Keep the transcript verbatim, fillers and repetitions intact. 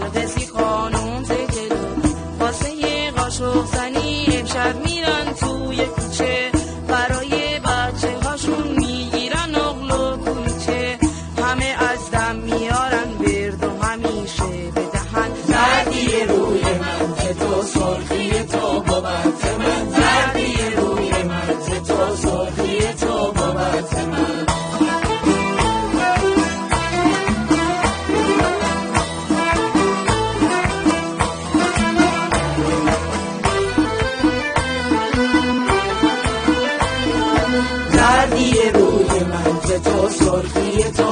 نرگسی خانوم زجلو واسه یه قاشق زنی امشب میرن توی کوچه برای بچه هاشون میگیرن اغل و کلوچه همه از دم میارن برد و همیشه بدهن زردی روی من ز تو سرخی تو بابت من زردی روی من ز تو سرخی تو بابت من زردی روی من ز تو سرخی تو